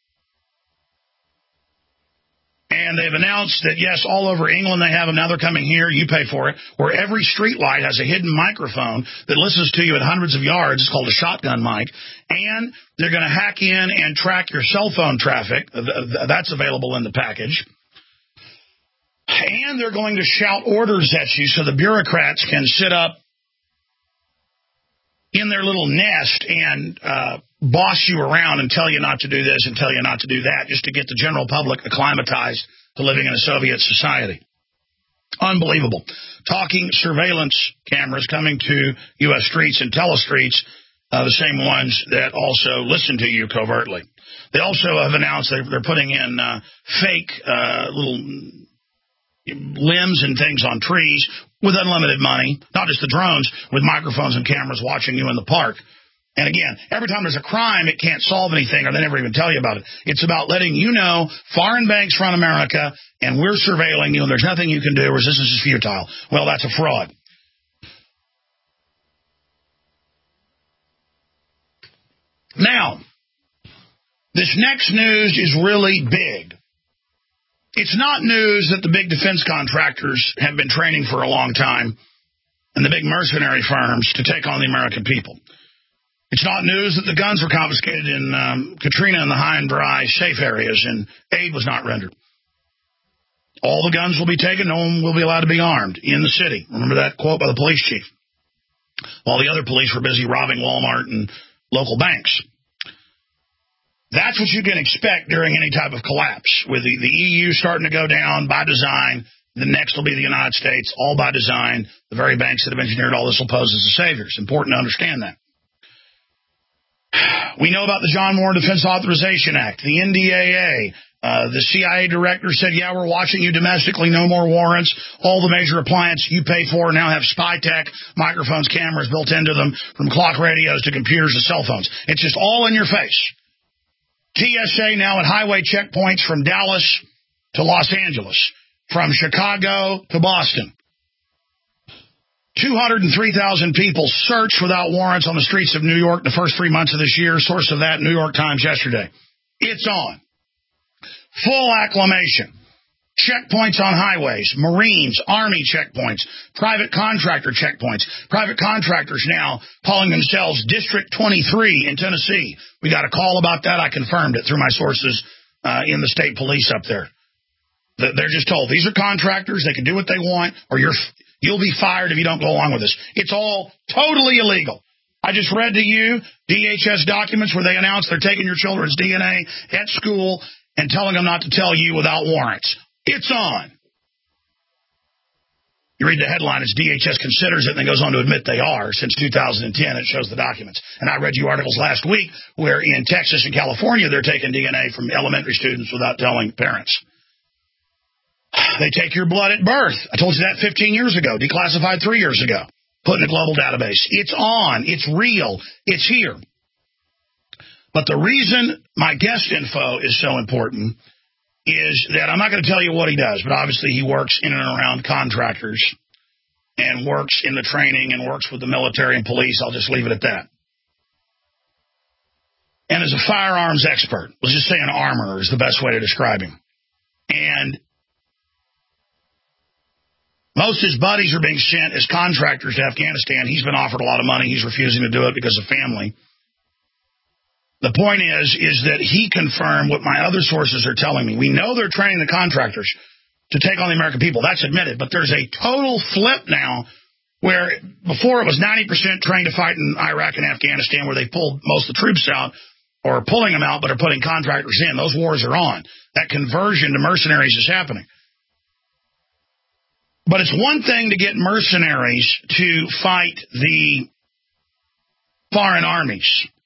And they've announced that, yes, all over England they have them. Now they're coming here. You pay for it. Where every street light has a hidden microphone that listens to you at hundreds of yards. It's called a shotgun mic. And they're going to hack in and track your cell phone traffic. That's available in the package. And they're going to shout orders at you so the bureaucrats can sit up in their little nest and uh, boss you around and tell you not to do this and tell you not to do that just to get the general public acclimatized to living in a Soviet society. Unbelievable. Talking surveillance cameras coming to U S streets and telestreets, uh, the same ones that also listen to you covertly. They also have announced they're, they're putting in uh, fake uh, little limbs and things on trees with unlimited money, not just the drones, with microphones and cameras watching you in the park. And again, every time there's a crime, it can't solve anything or they never even tell you about it. It's about letting you know foreign banks run America and we're surveilling you and there's nothing you can do. Resistance is futile. Well, that's a fraud. Now, this next news is really big. It's not news that the big defense contractors have been training for a long time and the big mercenary firms to take on the American people. It's not news that the guns were confiscated in um, Katrina and the high and dry safe areas and aid was not rendered. All the guns will be taken. No one will be allowed to be armed in the city. Remember that quote by the police chief? While the other police were busy robbing Walmart and local banks. That's what you can expect during any type of collapse. With the, the E U starting to go down by design, the next will be the United States, all by design. The very banks that have engineered all this will pose as the saviors. Important to understand that. We know about the John Moore Defense Authorization Act, the N D A A. Uh, the C I A director said, yeah, we're watching you domestically, no more warrants. All the major appliances you pay for now have spy tech, microphones, cameras built into them, from clock radios to computers to cell phones. It's just all in your face. T S A now at highway checkpoints from Dallas to Los Angeles, from Chicago to Boston. two hundred three thousand people searched without warrants on the streets of New York the first three months of this year. Source of that, New York Times yesterday. It's on. Full acclamation. Checkpoints on highways, Marines, Army checkpoints, private contractor checkpoints. Private contractors now calling themselves District twenty-three in Tennessee. We got a call about that. I confirmed it through my sources uh, in the state police up there. They're just told, these are contractors. They can do what they want, or you're, you'll be fired if you don't go along with this. It's all totally illegal. I just read to you D H S documents where they announced they're taking your children's D N A at school and telling them not to tell you without warrants. It's on. You read the headline as D H S considers it, and then goes on to admit they are. Since two thousand ten, it shows the documents. And I read you articles last week where in Texas and California, they're taking D N A from elementary students without telling parents. They take your blood at birth. I told you that fifteen years ago, declassified three years ago, put in a global database. It's on. It's real. It's here. But the reason my guest info is so important is that I'm not going to tell you what he does, but obviously he works in and around contractors and works in the training and works with the military and police. I'll just leave it at that. And as a firearms expert, let's just say an armorer is the best way to describe him. And most of his buddies are being sent as contractors to Afghanistan. He's been offered a lot of money. He's refusing to do it because of family. The point is, is that he confirmed what my other sources are telling me. We know they're training the contractors to take on the American people. That's admitted. But there's a total flip now where before it was ninety percent trained to fight in Iraq and Afghanistan, where they pulled most of the troops out or pulling them out but are putting contractors in. Those wars are on. That conversion to mercenaries is happening. But it's one thing to get mercenaries to fight the foreign armies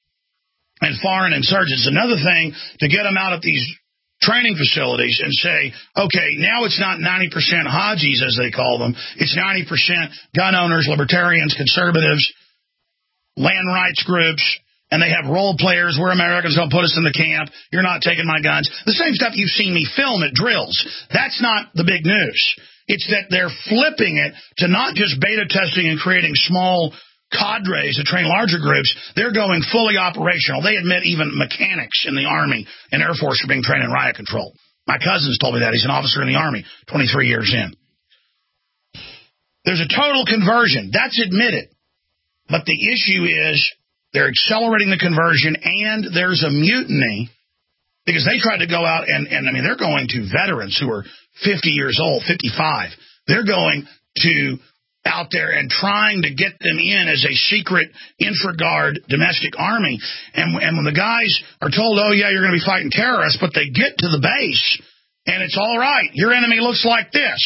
and foreign insurgents. Another thing to get them out of these training facilities and say, okay, now it's not ninety percent Hajis, as they call them. It's ninety percent gun owners, libertarians, conservatives, land rights groups, and they have role players. We're Americans, don't put us in the camp. You're not taking my guns. The same stuff you've seen me film at drills. That's not the big news. It's that they're flipping it to not just beta testing and creating small cadres to train larger groups. They're going fully operational. They admit even mechanics in the Army and Air Force are being trained in riot control. My cousin's told me that. He's an officer in the Army, twenty-three years in. There's a total conversion. That's admitted. But the issue is they're accelerating the conversion, and there's a mutiny because they tried to go out and, and I mean, they're going to veterans who are fifty years old, fifty-five. They're going to out there and trying to get them in as a secret infraguard domestic army. And, and when the guys are told, oh, yeah, you're going to be fighting terrorists, but they get to the base, and it's all right. Your enemy looks like this.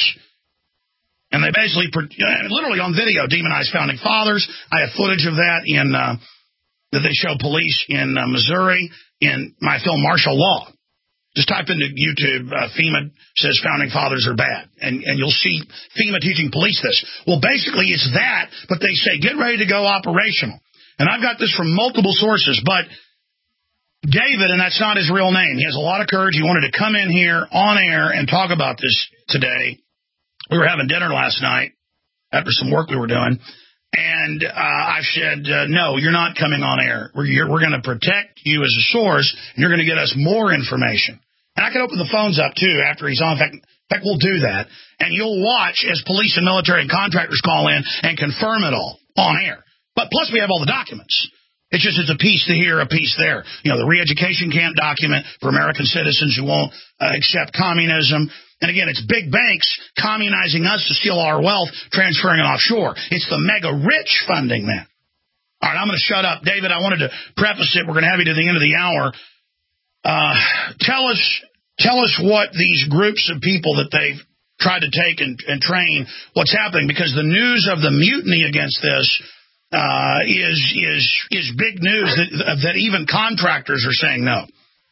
And they basically, literally on video, demonize founding fathers. I have footage of that in uh, that they show police in uh, Missouri in my film Martial Law. Just type into YouTube, uh, FEMA says founding fathers are bad, and, and you'll see FEMA teaching police this. Well, basically it's that, but they say get ready to go operational. And I've got this from multiple sources, but David, and that's not his real name, he has a lot of courage. He wanted to come in here on air and talk about this today. We were having dinner last night after some work we were doing, and uh, I said, uh, no, you're not coming on air. We're, you're, we're going to protect you as a source, and you're going to get us more information. And I can open the phones up, too, after he's on. In fact, in fact, we'll do that. And you'll watch as police and military and contractors call in and confirm it all on air. But plus we have all the documents. It's just it's a piece to here, a piece there. You know, the re-education camp document for American citizens who won't uh, accept communism. And again, it's big banks communizing us to steal our wealth, transferring it offshore. It's the mega rich funding that. All right, I'm going to shut up. David, I wanted to preface it. We're going to have you to the end of the hour. Uh, tell us, tell us what these groups of people that they've tried to take and, and train, what's happening, because the news of the mutiny against this uh, is is is big news that that even contractors are saying no.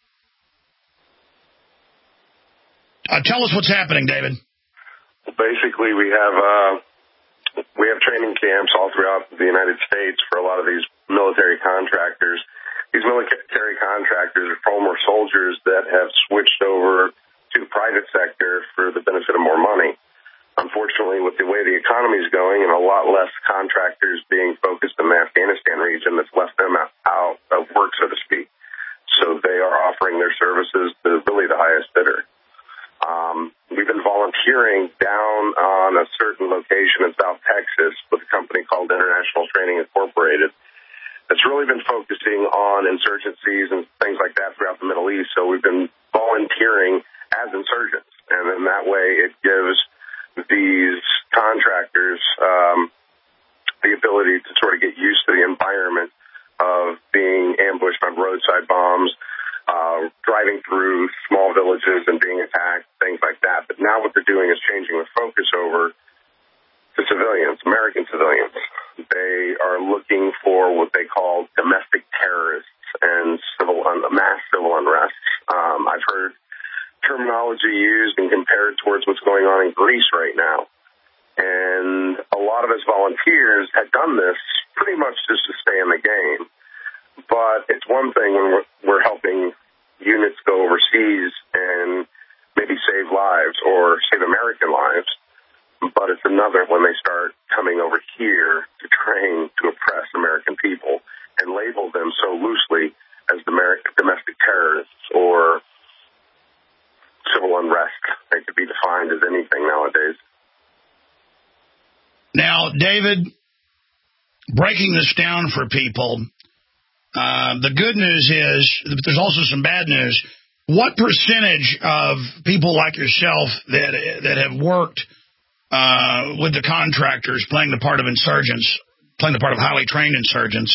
Uh, tell us what's happening, David. Basically, we have uh, we have training camps all throughout the United States for a lot of these military contractors. These military contractors are former soldiers that have switched over to the private sector for the benefit of more money. Unfortunately, with the way the economy is going and a lot less contractors being focused in the Afghanistan region, that's left them out of work, so to speak. So they are offering their services to really the highest bidder. Um, we've been volunteering down on a certain location in South Texas with a company called International Training Incorporated. It's really been focusing on insurgencies and things like that throughout the Middle East. So we've been volunteering as insurgents, and in that way it gives these contractors um, the ability to sort of get used to the environment of being ambushed on roadside bombs, uh, driving through small villages and being attacked, things like that. But now what they're doing is changing the focus over to civilians, American civilians. They are looking for what they call domestic terrorists and civil un- mass civil unrest. Um, I've heard terminology used and compared towards what's going on in Greece right now. And a lot of us volunteers had done this pretty much just to stay in the game. But it's one thing when we're, we're helping units go overseas and maybe save lives or save American lives. But it's another when they start coming over here to train to oppress American people and label them so loosely as domestic terrorists or civil unrest. They could be defined as anything nowadays. Now, David, breaking this down for people, uh, the good news is, but there's also some bad news. What percentage of people like yourself that that have worked uh, with the contractors, playing the part of insurgents, playing the part of highly trained insurgents,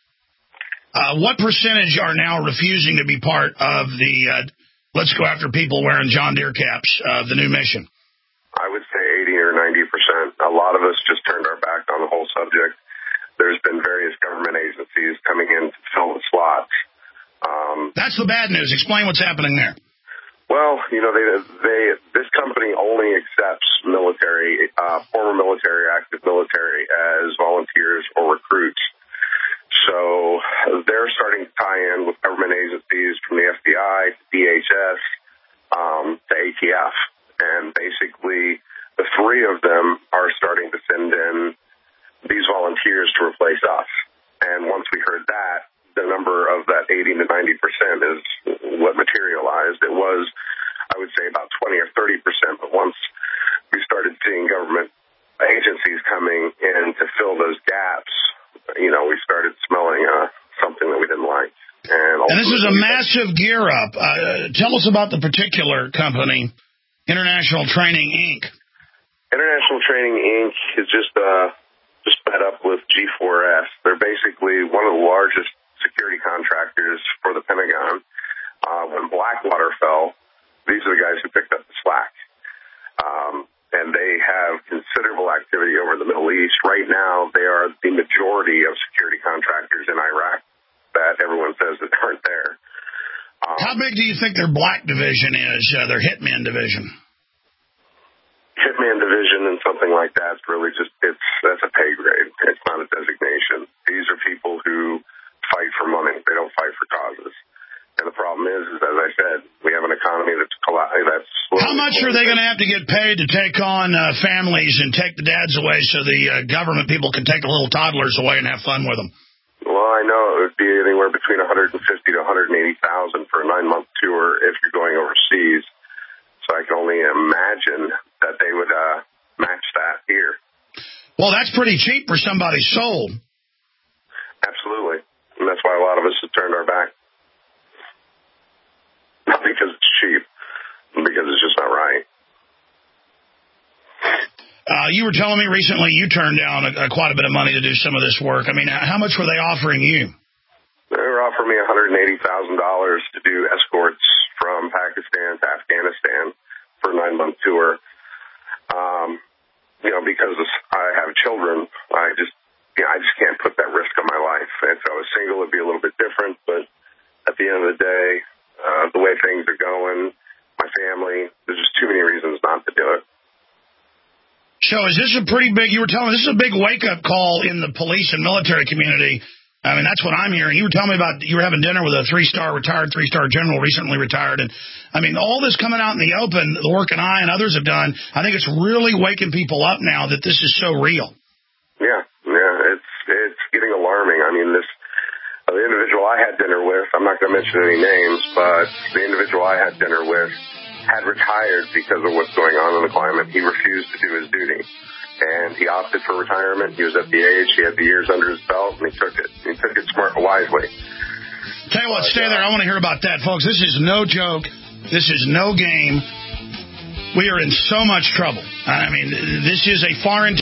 uh, what percentage are now refusing to be part of the uh, let's go after people wearing John Deere caps of the new mission? I would say eighty or ninety percent. A lot of us just turned our back on the whole subject. There's been various government agencies coming in to fill the slots. Um, That's the bad news. Explain what's happening there. Well, you know, they, they this company only accepts military, uh, former military, active military as volunteers or recruits. So they're starting to tie in with government agencies from the F B I, to D H S, um, to A T F. And basically, the three of them are starting to send in these volunteers to replace us. And once we heard that, the number of that eighty to ninety percent is what materialized. It was, I would say, about twenty or thirty percent. But once we started seeing government agencies coming in to fill those gaps, you know, we started smelling uh, something that we didn't like. And, and this is a massive gear up. Uh, tell us about the particular company, International Training, Incorporated. International Training, Incorporated is just uh, just fed up with G four S. They're basically one of the largest security contractors for the Pentagon. Uh, when Blackwater fell, these are the guys who picked up the slack. Um, and they have considerable activity over the Middle East. Right now, they are the majority of security contractors in Iraq that everyone says that aren't there. Um, How big do you think their black division is, uh, their Hitman division? Hitman division and something like that's really just, it's that's a pay grade. It's not a designation. These are people who fight for money. They don't fight for causes. And the problem is, is as I said, we have an economy that's that's. How much are they going to have to get paid to take on uh, families and take the dads away so the uh, government people can take the little toddlers away and have fun with them? Well, I know it would be anywhere between one hundred fifty to one hundred eighty thousand for a nine-month tour if you're going overseas. So I can only imagine that they would uh, match that here. Well, that's pretty cheap for somebody's soul. Absolutely. And that's why a lot of us have turned our back. Not because it's cheap, because it's just not right. Uh, you were telling me recently you turned down a, a, quite a bit of money to do some of this work. I mean, how much were they offering you? They were offering me one hundred eighty thousand dollars to do escorts from Pakistan to Afghanistan for a nine-month tour. Um, you know, because I have children, I just, you know, I just can't put that risk on my life. And if I was single, it'd be a little bit different. But at the end of the day, uh, the way things are going, my family, there's just too many reasons not to do it. So is this a pretty big, you were telling me, this is a big wake-up call in the police and military community. I mean, that's what I'm hearing. You were telling me about you were having dinner with a three-star retired, three-star general, recently retired. And, I mean, all this coming out in the open, the work and I and others have done, I think it's really waking people up now that this is so real. Yeah, yeah, it's it's getting alarming. I mean, this uh, the individual I had dinner with, I'm not going to mention any names, but the individual I had dinner with had retired because of what's going on in the climate. He refused to do his duty, and he opted for retirement. He was at the age, he had the years under his belt, and he took it. He took it smart, wisely. Tell you what, stay there. I want to hear about that, folks. This is no joke. This is no game. We are in so much trouble. I mean, this is a foreign...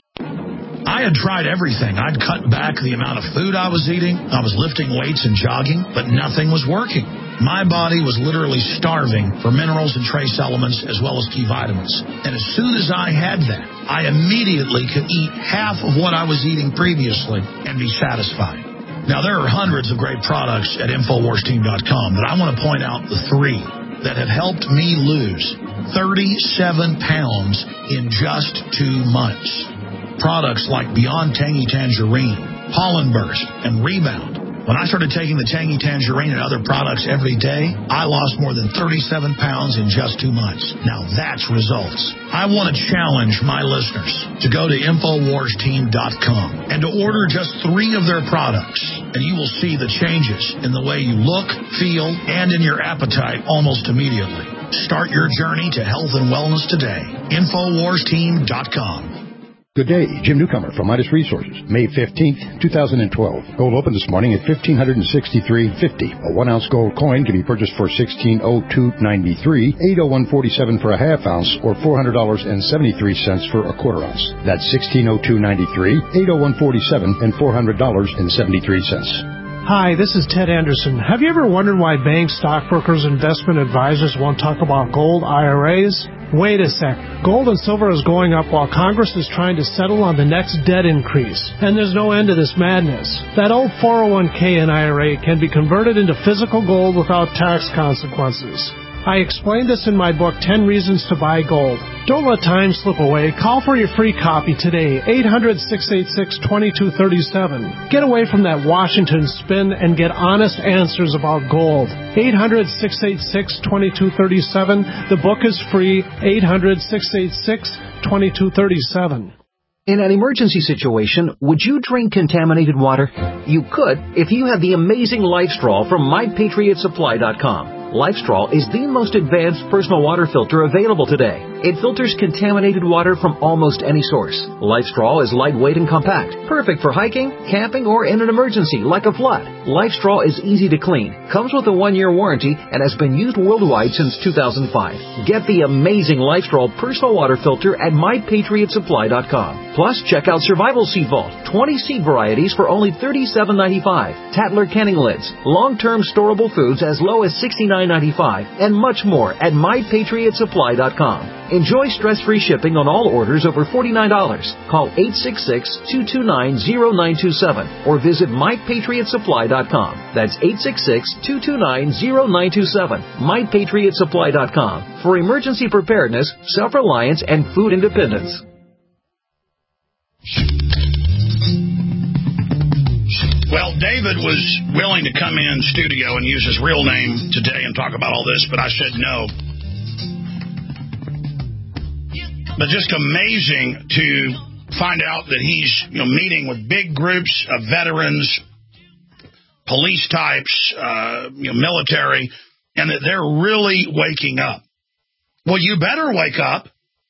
I had tried everything. I'd cut back the amount of food I was eating. I was lifting weights and jogging, but nothing was working. My body was literally starving for minerals and trace elements as well as key vitamins. And as soon as I had that, I immediately could eat half of what I was eating previously and be satisfied. Now, there are hundreds of great products at Infowars Team dot com, but I want to point out the three that have helped me lose thirty-seven pounds in just two months. Products like Beyond Tangy Tangerine, Pollen Burst, and Rebound. When I started taking the Tangy Tangerine and other products every day, I lost more than thirty-seven pounds in just two months. Now that's results. I want to challenge my listeners to go to Infowars Team dot com and to order just three of their products, and you will see the changes in the way you look, feel, and in your appetite almost immediately. Start your journey to health and wellness today. Infowars Team dot com. Good day, Jim Newcomer from Midas Resources, May fifteenth, two thousand twelve. Gold opened this morning at fifteen sixty-three fifty. A one-ounce gold coin can be purchased for sixteen oh two ninety-three, eight oh one forty-seven for a half ounce, or four hundred seventy-three cents for a quarter ounce. That's sixteen oh two ninety-three, eight oh one forty-seven, and four hundred seventy-three cents. Hi, this is Ted Anderson. Have you ever wondered why banks, stockbrokers, investment advisors won't talk about gold I R As? Wait a sec. Gold and silver is going up while Congress is trying to settle on the next debt increase. And there's no end to this madness. That old four oh one k and I R A can be converted into physical gold without tax consequences. I explained this in my book, ten Reasons to Buy Gold. Don't let time slip away. Call for your free copy today, eight hundred, six eight six, two two three seven. Get away from that Washington spin and get honest answers about gold. eight hundred, six eight six, two two three seven. The book is free, eight hundred, six eight six, two two three seven. In an emergency situation, would you drink contaminated water? You could if you had the amazing LifeStraw from My Patriot Supply dot com. LifeStraw is the most advanced personal water filter available today. It filters contaminated water from almost any source. LifeStraw is lightweight and compact, perfect for hiking, camping, or in an emergency like a flood. LifeStraw is easy to clean, comes with a one-year warranty, and has been used worldwide since two thousand five. Get the amazing LifeStraw personal water filter at My Patriot Supply dot com. Plus, check out Survival Seed Vault, twenty seed varieties for only thirty-seven ninety-five. Tattler Canning Lids, long-term storable foods as low as sixty-nine ninety-five, and much more at My Patriot Supply dot com. Enjoy stress-free shipping on all orders over forty-nine dollars. Call eight six six, two two nine, zero nine two seven or visit My Patriot Supply dot com. That's eight six six, two two nine, zero nine two seven. My Patriot Supply dot com for emergency preparedness, self-reliance, and food independence. Well, David was willing to come in studio and use his real name today and talk about all this, but I said no. But just amazing to find out that he's, you know, meeting with big groups of veterans, police types, uh, you know, military, and that they're really waking up. Well, you better wake up.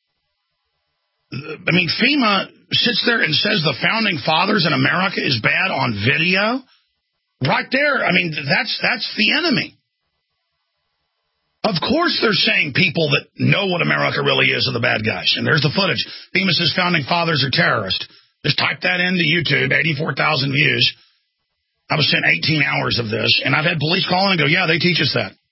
I mean, FEMA sits there and says the founding fathers in America is bad on video. Right there, I mean, that's that's the enemy. Of course they're saying people that know what America really is are the bad guys. And there's the footage. FEMA says founding fathers are terrorists. Just type that into YouTube, eighty-four thousand views. I was sent eighteen hours of this, and I've had police call in and go, yeah, they teach us that.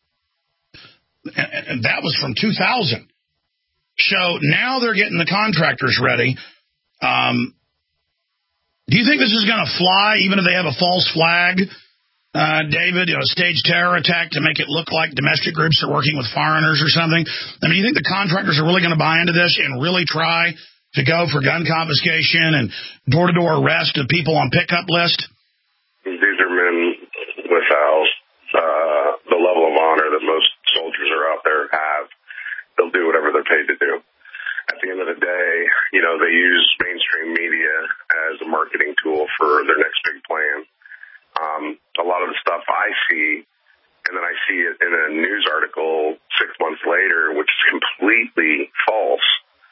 And, and that was from two thousand. So now they're getting the contractors ready. Um, do you think this is going to fly, even if they have a false flag, uh, David, you know, a staged terror attack to make it look like domestic groups are working with foreigners or something? I mean, do you think the contractors are really going to buy into this and really try to go for gun confiscation and door-to-door arrest of people on pickup list? These are men without uh, the level of honor that most soldiers are out there have. They'll do whatever they're paid to do. At the end of the day, you know, they use mainstream media as a marketing tool for their next big plan. Um, a lot of the stuff I see, and then I see it in a news article six months later, which is completely false.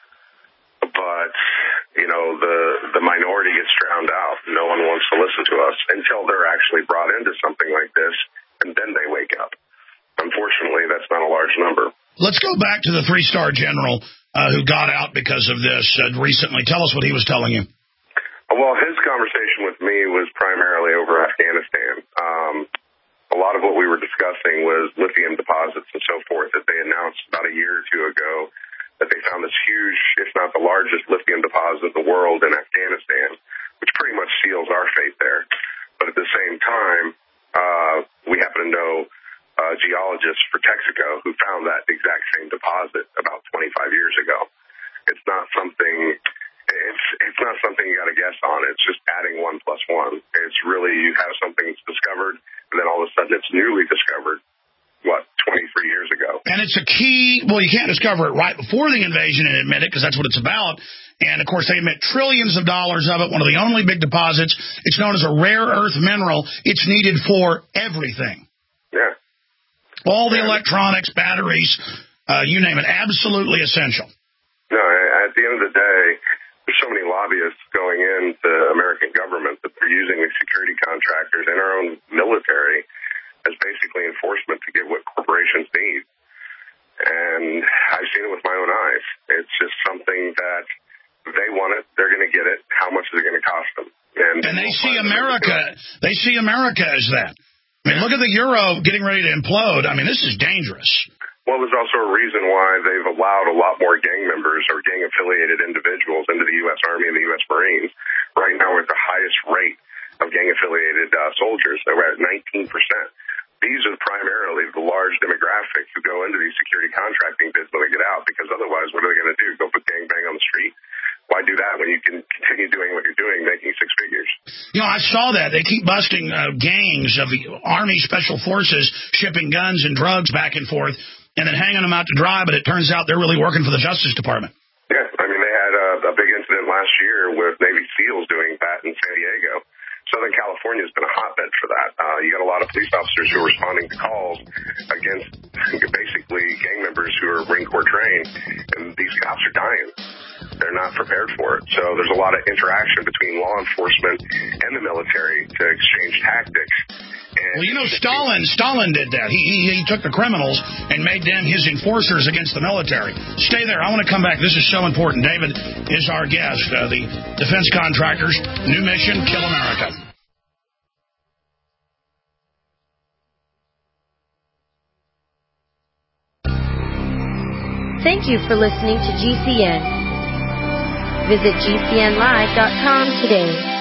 But, you know, the, the minority gets drowned out. No one wants to listen to us until they're actually brought into something like this, and then they wake up. Unfortunately, that's not a large number. Let's go back to the three-star general uh, who got out because of this uh, recently. Tell us what he was telling you. Well, his conversation with me was primarily over Afghanistan. Um, a lot of what we were discussing was lithium deposits and so forth that they announced about a year or two ago, that they found this huge, if not the largest lithium deposit in the world in Afghanistan, which pretty much seals our fate there. But at the same time, uh, we happen to know uh, geologists for Texaco who found that exact same deposit about twenty-five years ago. It's not something, it's, it's not something you got to guess on. It's just adding one plus one. It's really, you have something that's discovered, and then all of a sudden it's newly discovered. What, twenty-three years ago. And it's a key, well, you can't discover it right before the invasion and admit it because that's what it's about. And, of course, they admit trillions of dollars of it, one of the only big deposits. It's known as a rare earth mineral. It's needed for everything. Yeah. All the yeah. electronics, batteries, uh, you name it, absolutely essential. No, at the end of the day, there's so many lobbyists going into the American government that they're using these security contractors and our own military as basically enforcement to get what corporations need. And I've seen it with my own eyes. It's just something that they want it, they're going to get it. How much is it going to cost them? And, and they see America, they see America as that. I mean, look at the euro getting ready to implode. I mean, this is dangerous. Well, there's also a reason why they've allowed a lot more gang members or gang-affiliated individuals into the U S Army and the U S Marines. Right now, we're at the highest rate of gang-affiliated uh, soldiers. We're at nineteen percent. These are primarily the large demographics who go into these security contracting bids when they get out, because otherwise, what are they going to do? Go put gangbang on the street? Why do that when you can continue doing what you're doing, making six figures? You know, I saw that. They keep busting uh, gangs of the Army Special Forces shipping guns and drugs back and forth and then hanging them out to dry, but it turns out they're really working for the Justice Department. Yeah, I mean, they had a, a big incident last year with Navy SEALs doing that in San Diego. Southern California has been a hotbed for that. Uh, you got a lot of police officers who are responding to calls against basically gang members who are Marine Corps trained, and these cops are dying. They're not prepared for it. So there's a lot of interaction between law enforcement and the military to exchange tactics. And well, you know, Stalin Stalin did that. He, he he took the criminals and made them his enforcers against the military. Stay there. I want to come back. This is so important. David is our guest. Uh, the defense contractors, new mission, kill America. Thank you for listening to G C N. Visit G C N live dot com today.